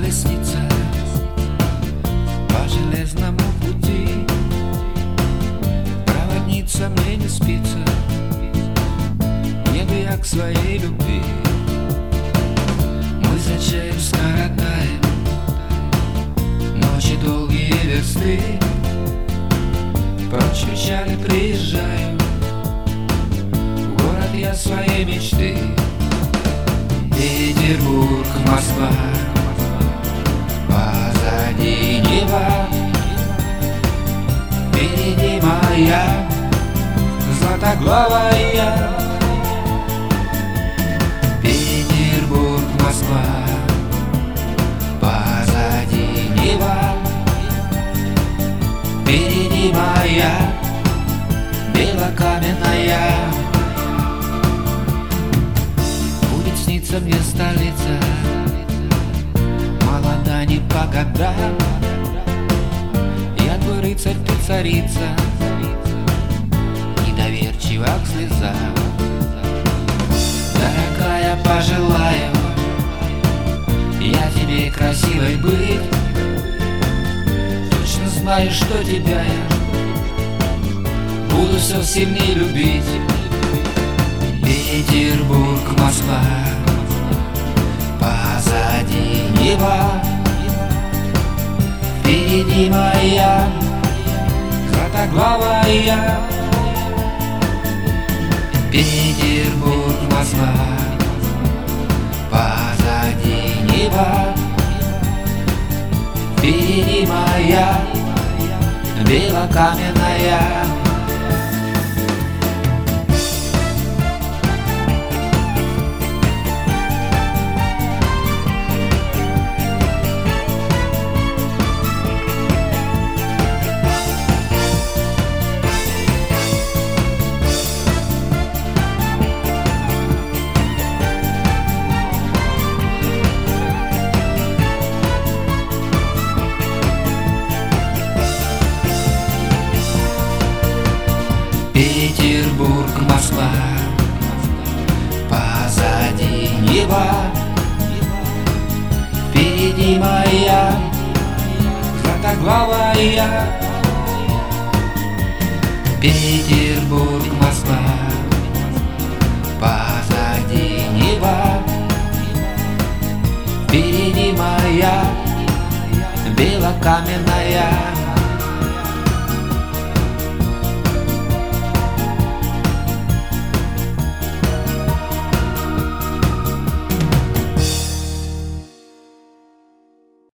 колесница по железному пути. Проводница, мне не спится, еду я к своей любви. Мы за чаем скоротаем ночи долгие версты. Прочь печали приезжаю в город я своей мечты. Петербург, Москва, позади Нева, впереди моя златоглавая. Петербург, Москва, позади Нева, впереди моя белокаменная. Будет сниться мне столица, молода не по годам. Я твой рыцарь, ты царица, недоверчива к слезам. Дорогая, пожелаю я тебе красивой быть. Точно знаю, что тебя я буду все сильнее любить. Петербург, Москва, позади Нева, впереди моя златоглавая. Петербург, Москва, позади Нева, впереди моя белокаменная. Петербург, Москва, позади Нева, впереди моя златоглавая. Петербург, Москва, позади Нева, впереди моя белокаменная.